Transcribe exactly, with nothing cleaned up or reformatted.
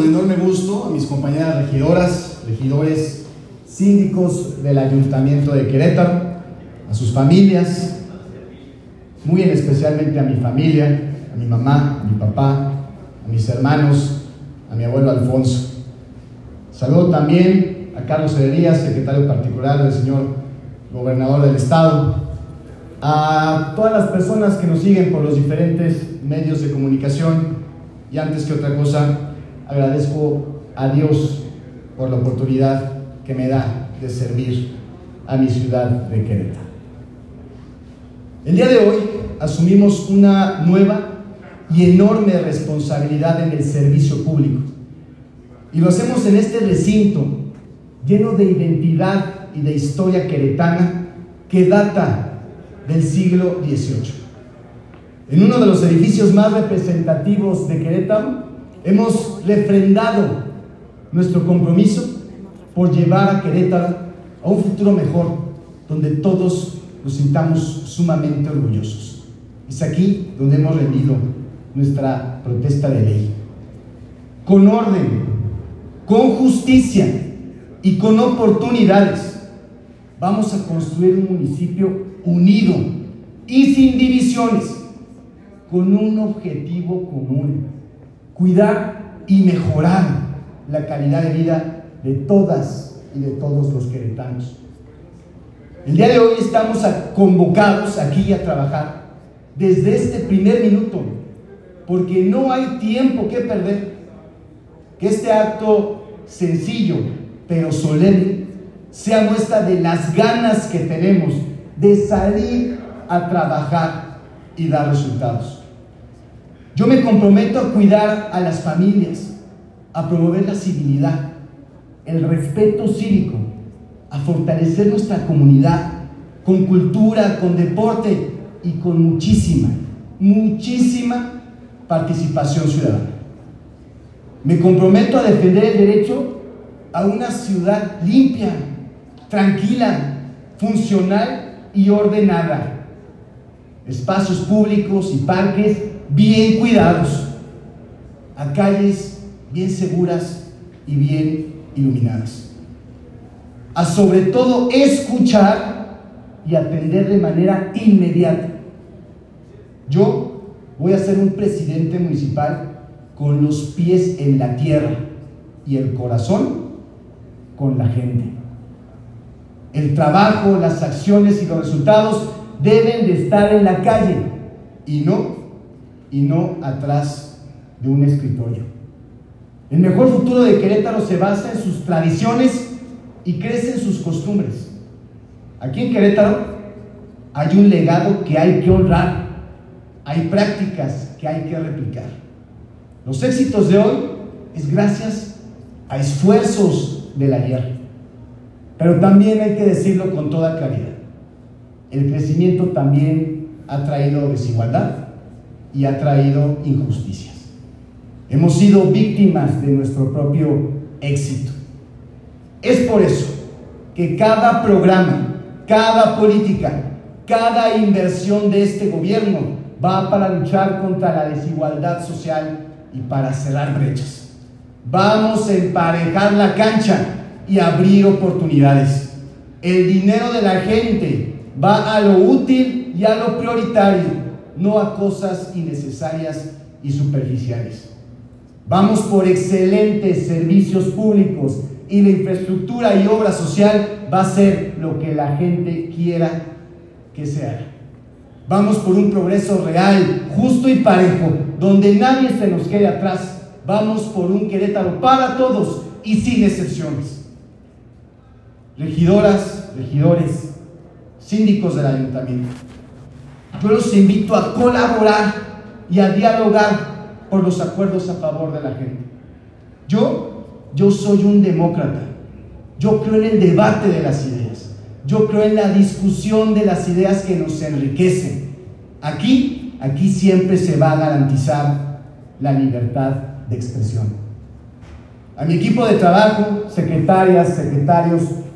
enorme gusto a mis compañeras regidoras, regidores, síndicos del Ayuntamiento de Querétaro, a sus familias, muy en especialmente a mi familia, a mi mamá, a mi papá, a mis hermanos, a mi abuelo Alfonso. Saludo también a Carlos Heredia, secretario particular del señor gobernador del estado, a todas las personas que nos siguen por los diferentes medios de comunicación, y antes que otra cosa, agradezco a Dios por la oportunidad que me da de servir a mi ciudad de Querétaro. El día de hoy asumimos una nueva y enorme responsabilidad en el servicio público, y lo hacemos en este recinto lleno de identidad y de historia queretana que data del siglo dieciocho. En uno de los edificios más representativos de Querétaro hemos refrendado nuestro compromiso por llevar a Querétaro a un futuro mejor, donde todos nos sintamos sumamente orgullosos. Es aquí donde hemos rendido nuestra protesta de ley. Con orden, con justicia y con oportunidades, vamos a construir un municipio unido y sin divisiones, con un objetivo común: cuidar y mejorar la calidad de vida de todas y de todos los queretanos. El día de hoy estamos convocados aquí a trabajar desde este primer minuto, porque no hay tiempo que perder. Que este acto sencillo pero solemne sea muestra de las ganas que tenemos de salir a trabajar y dar resultados. Yo me comprometo a cuidar a las familias, a promover la civilidad, el respeto cívico, a fortalecer nuestra comunidad con cultura, con deporte y con muchísima, muchísima participación ciudadana. Me comprometo a defender el derecho a una ciudad limpia, tranquila, funcional y ordenada. Espacios públicos y parques bien cuidados, a calles bien seguras y bien iluminadas. A sobre todo escuchar y atender de manera inmediata. Yo voy a ser un presidente municipal con los pies en la tierra y el corazón con la gente. El trabajo, las acciones y los resultados deben de estar en la calle y no, y no atrás de un escritorio. El mejor futuro de Querétaro se basa en sus tradiciones y crece en sus costumbres. Aquí en Querétaro hay un legado que hay que honrar, hay prácticas que hay que replicar. Los éxitos de hoy es gracias a esfuerzos del ayer, pero también hay que decirlo con toda claridad: el crecimiento también ha traído desigualdad y ha traído injusticias. Hemos sido víctimas de nuestro propio éxito. Es por eso que cada programa, cada política, cada inversión de este gobierno va para luchar contra la desigualdad social y para cerrar brechas. Vamos a emparejar la cancha y abrir oportunidades. El dinero de la gente va a lo útil y a lo prioritario, no a cosas innecesarias y superficiales. Vamos por excelentes servicios públicos, y la infraestructura y obra social va a ser lo que la gente quiera que se haga. Vamos por un progreso real, justo y parejo, donde nadie se nos quede atrás. Vamos por un Querétaro para todos y sin excepciones. Regidoras, regidores, síndicos del ayuntamiento, yo los invito a colaborar y a dialogar por los acuerdos a favor de la gente. Yo, yo soy un demócrata. Yo creo en el debate de las ideas. Yo creo en la discusión de las ideas que nos enriquecen. Aquí, aquí siempre se va a garantizar la libertad de expresión. A mi equipo de trabajo, secretarias, secretarios,